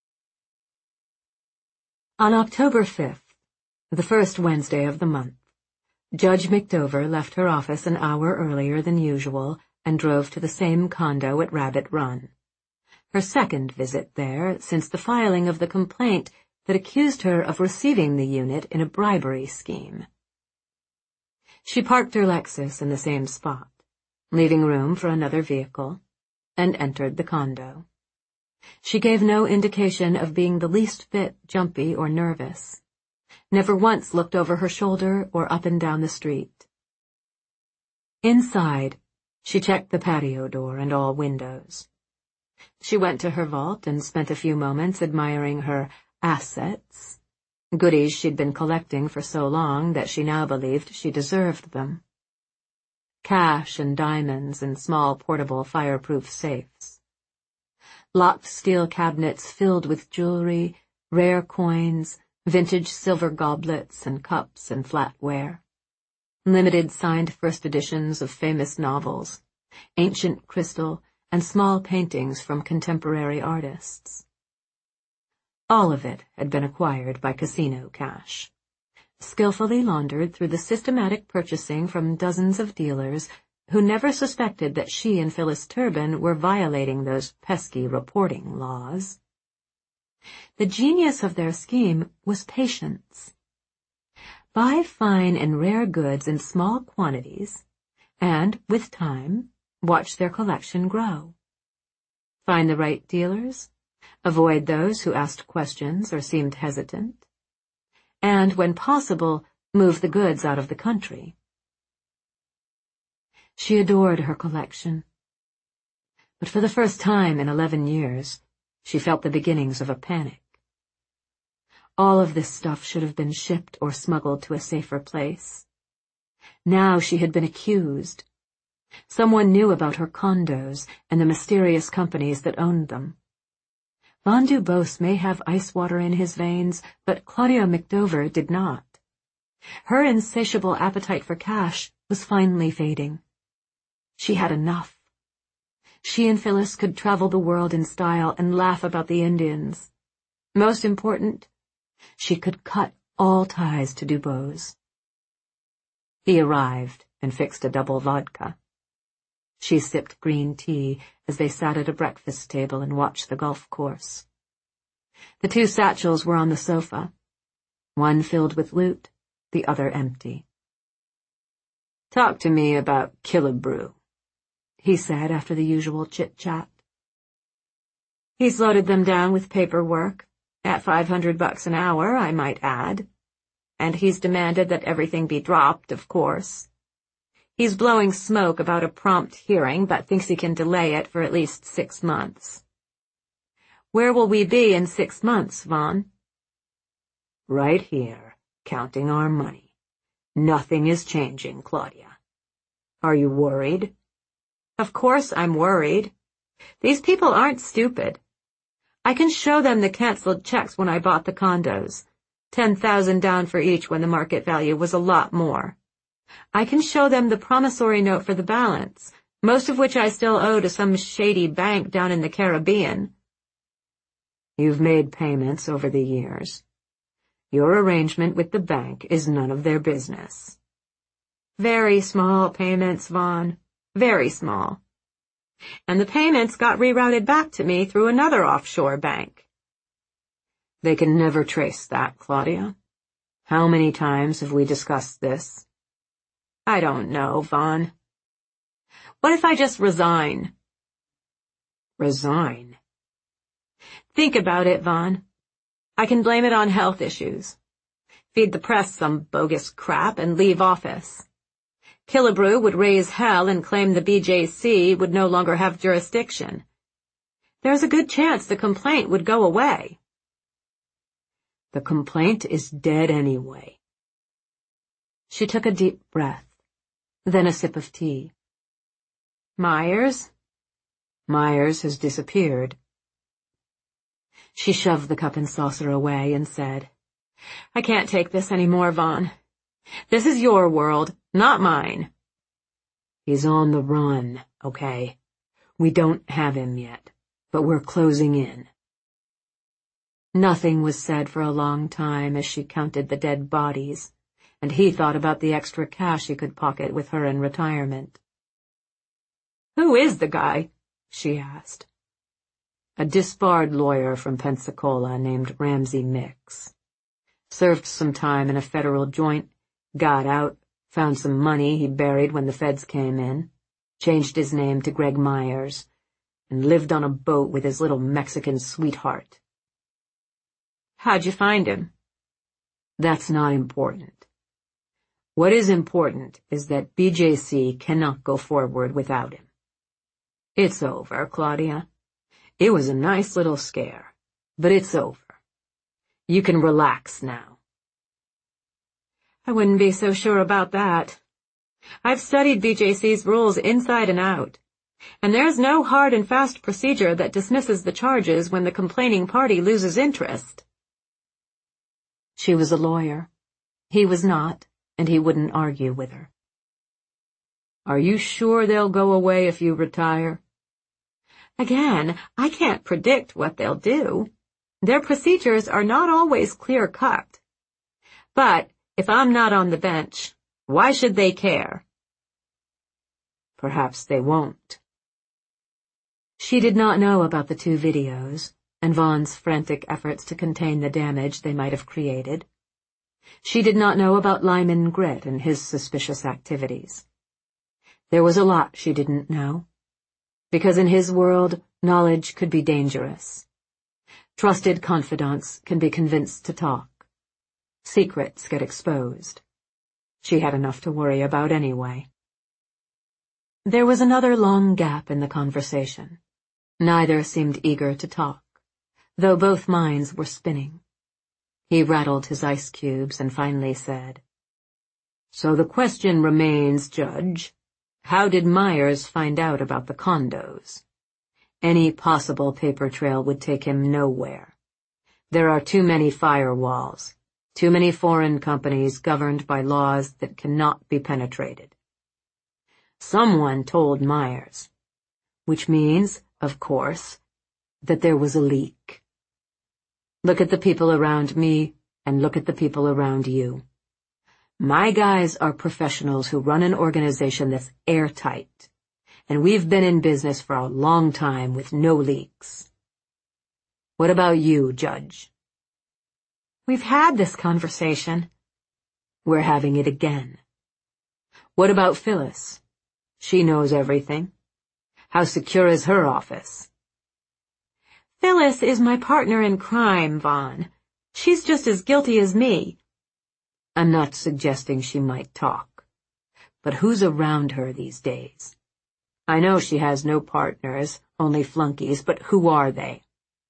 On October fifth, the first Wednesday of the month, Judge McDover left her office an hour earlier than usual and drove to the same condo at Rabbit Run. Her second visit there since the filing of the complaint that accused her of receiving the unit in a bribery scheme. She parked her Lexus in the same spot, leaving room for another vehicle, and entered the condo. She gave no indication of being the least bit jumpy or nervous, never once looked over her shoulder or up and down the street. Inside, she checked the patio door and all windows. She went to her vault and spent a few moments admiring her assets, goodies she'd been collecting for so long that she now believed she deserved them. Cash and diamonds in small portable fireproof safes. Locked steel cabinets filled with jewelry, rare coins, vintage silver goblets and cups and flatware. Limited signed first editions of famous novels, ancient crystal, and small paintings from contemporary artists. All of it had been acquired by casino cash, skillfully laundered through the systematic purchasing from dozens of dealers who never suspected that she and Phyllis Turbin were violating those pesky reporting laws. The genius of their scheme was patience. Buy fine and rare goods in small quantities, and, with time, watch their collection grow. Find the right dealers, avoid those who asked questions or seemed hesitant, and, when possible, move the goods out of the country. She adored her collection, but for the first time in eleven years, she felt the beginnings of a panic. All of this stuff should have been shipped or smuggled to a safer place. Now she had been accused. Someone knew about her condos and the mysterious companies that owned them. Von Dubose may have ice water in his veins, but Claudia McDover did not. Her insatiable appetite for cash was finally fading. She had enough. She and Phyllis could travel the world in style and laugh about the Indians. Most important, she could cut all ties to Dubose. He arrived and fixed a double vodka. She sipped green tea as they sat at a breakfast table and watched the golf course. The two satchels were on the sofa, one filled with loot, the other empty. "Talk to me about Killebrew," he said after the usual chit-chat. He's loaded them down with paperwork, at five hundred bucks an hour, I might add. And he's demanded that everything be dropped, of course. He's blowing smoke about a prompt hearing, but thinks he can delay it for at least six months. Where will we be in six months, Vaughn? Right here, counting our money. Nothing is changing, Claudia. Are you worried? Of course I'm worried. These people aren't stupid. I can show them the canceled checks when I bought the condos. Ten thousand down for each when the market value was a lot more. I can show them the promissory note for the balance, most of which I still owe to some shady bank down in the Caribbean. You've made payments over the years. Your arrangement with the bank is none of their business. Very small payments, Vaughn. Very small. And the payments got rerouted back to me through another offshore bank. They can never trace that, Claudia. How many times have we discussed this? I don't know, Vaughn. What if I just resign? Resign? Think about it, Vaughn. I can blame it on health issues. Feed the press some bogus crap and leave office. Killebrew would raise hell and claim the B J C would no longer have jurisdiction. There's a good chance the complaint would go away. The complaint is dead anyway. She took a deep breath, then a sip of tea. Myers? Myers has disappeared. She shoved the cup and saucer away and said, I can't take this any more, Vaughn. This is your world, not mine. He's on the run, okay? We don't have him yet, but we're closing in. Nothing was said for a long time as she counted the dead bodies, and he thought about the extra cash he could pocket with her in retirement. Who is the guy? She asked. A disbarred lawyer from Pensacola named Ramsey Mix. Served some time in a federal joint, got out, found some money he buried when the feds came in, changed his name to Greg Myers, and lived on a boat with his little Mexican sweetheart. How'd you find him? That's not important. What is important is that B J C cannot go forward without him. It's over, Claudia. It was a nice little scare, but it's over. You can relax now. I wouldn't be so sure about that. I've studied B J C's rules inside and out, and there's no hard and fast procedure that dismisses the charges when the complaining party loses interest. She was a lawyer. He was not, and he wouldn't argue with her. Are you sure they'll go away if you retire? Again, I can't predict what they'll do. Their procedures are not always clear-cut. But if I'm not on the bench, why should they care? Perhaps they won't. She did not know about the two videos and Vaughn's frantic efforts to contain the damage they might have created. She did not know about Lyman Grit and his suspicious activities. There was a lot she didn't know, because in his world, knowledge could be dangerous. Trusted confidants can be convinced to talk. Secrets get exposed. She had enough to worry about anyway. There was another long gap in the conversation. Neither seemed eager to talk, though both minds were spinning. He rattled his ice cubes and finally said, So the question remains, Judge, how did Myers find out about the condos? Any possible paper trail would take him nowhere. There are too many firewalls, too many foreign companies governed by laws that cannot be penetrated. Someone told Myers, which means, of course, that there was a leak. Look at the people around me, and look at the people around you. My guys are professionals who run an organization that's airtight, and we've been in business for a long time with no leaks. What about you, Judge? We've had this conversation. We're having it again. What about Phyllis? She knows everything. How secure is her office? Phyllis is my partner in crime, Vaughn. She's just as guilty as me. I'm not suggesting she might talk. But who's around her these days? I know she has no partners, only flunkies, but who are they?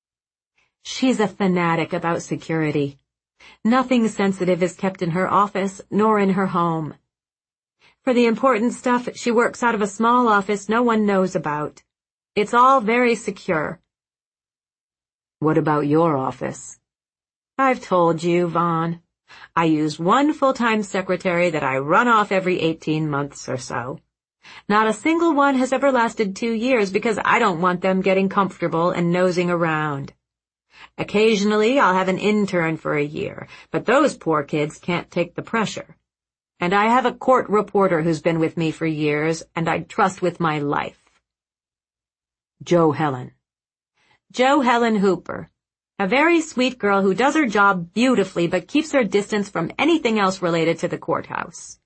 She's a fanatic about security. Nothing sensitive is kept in her office, nor in her home. For the important stuff, she works out of a small office no one knows about. It's all very secure. What about your office? I've told you, Vaughn. I use one full-time secretary that I run off every eighteen months or so. Not a single one has ever lasted two years because I don't want them getting comfortable and nosing around. Occasionally, I'll have an intern for a year, but those poor kids can't take the pressure. And I have a court reporter who's been with me for years, and I trust with my life. Joe Helen. Joe Helen Hooper. A very sweet girl who does her job beautifully but keeps her distance from anything else related to the courthouse.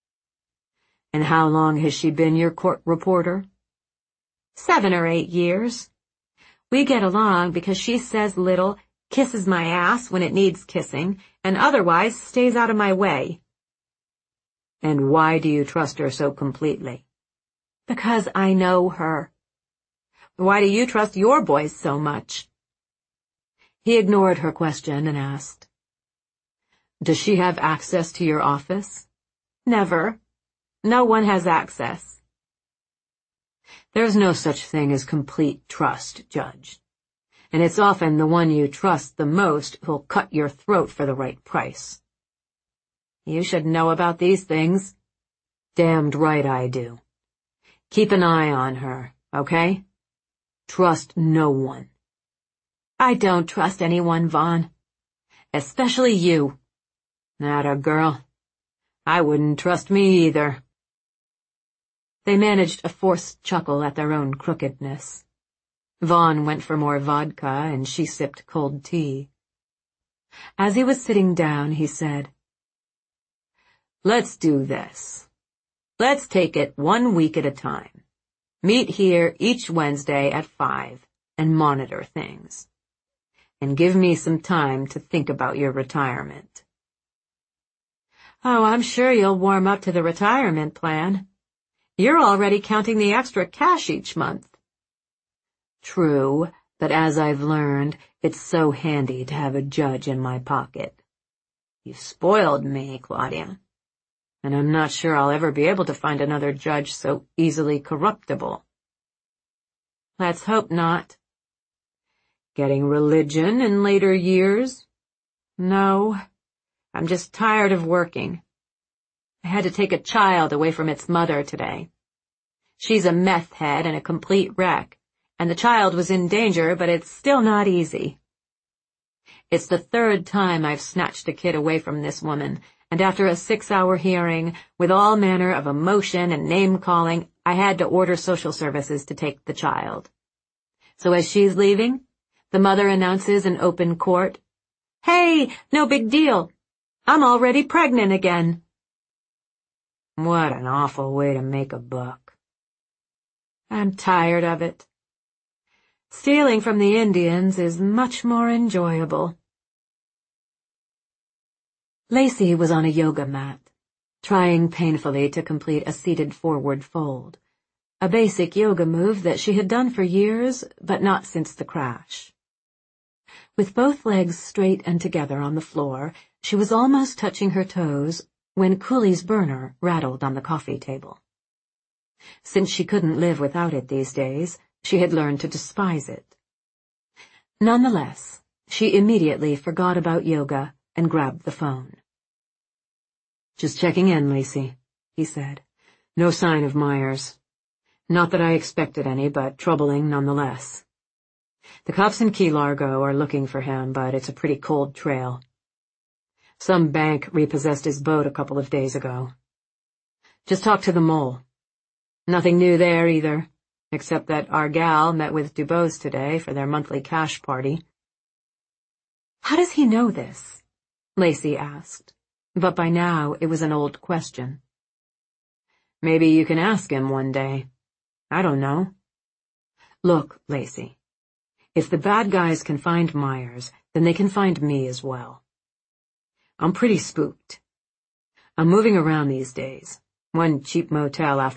And how long has she been your court reporter? Seven or eight years. We get along because she says little, kisses my ass when it needs kissing, and otherwise stays out of my way. And why do you trust her so completely? Because I know her. Why do you trust your boys so much? He ignored her question and asked, Does she have access to your office? Never. No one has access. There's no such thing as complete trust, Judge. And it's often the one you trust the most who'll cut your throat for the right price. You should know about these things. Damned right I do. Keep an eye on her, okay? Trust no one. I don't trust anyone, Vaughn. Especially you. Atta girl. I wouldn't trust me either. They managed a forced chuckle at their own crookedness. Vaughn went for more vodka, and she sipped cold tea. As he was sitting down, he said, Let's do this. Let's take it one week at a time. Meet here each Wednesday at five and monitor things. And give me some time to think about your retirement. Oh, I'm sure you'll warm up to the retirement plan. You're already counting the extra cash each month. True, but as I've learned, it's so handy to have a judge in my pocket. You've spoiled me, Claudia. And I'm not sure I'll ever be able to find another judge so easily corruptible. Let's hope not. Getting religion in later years? No, I'm just tired of working. I had to take a child away from its mother today. She's a meth head and a complete wreck, and the child was in danger, but it's still not easy. It's the third time I've snatched a kid away from this woman, and after a six-hour hearing, with all manner of emotion and name-calling, I had to order social services to take the child. So as she's leaving, the mother announces in open court, "Hey, no big deal. I'm already pregnant again." What an awful way to make a buck. I'm tired of it. Stealing from the Indians is much more enjoyable. Lacey was on a yoga mat, trying painfully to complete a seated forward fold, a basic yoga move that she had done for years, but not since the crash. With both legs straight and together on the floor, she was almost touching her toes when Cooley's burner rattled on the coffee table. Since she couldn't live without it these days, she had learned to despise it. Nonetheless, she immediately forgot about yoga and grabbed the phone. "Just checking in, Lacey," he said. "No sign of Myers. Not that I expected any, but troubling nonetheless. The cops in Key Largo are looking for him, but it's a pretty cold trail. Some bank repossessed his boat a couple of days ago. Just talked to the mole. Nothing new there either, except that our gal met with Dubose today for their monthly cash party." "How does he know this?" Lacey asked, but by now it was an old question. "Maybe you can ask him one day. I don't know. Look, Lacey, If the bad guys can find Myers, then they can find me as well. I'm pretty spooked. I'm moving around these days. One cheap motel after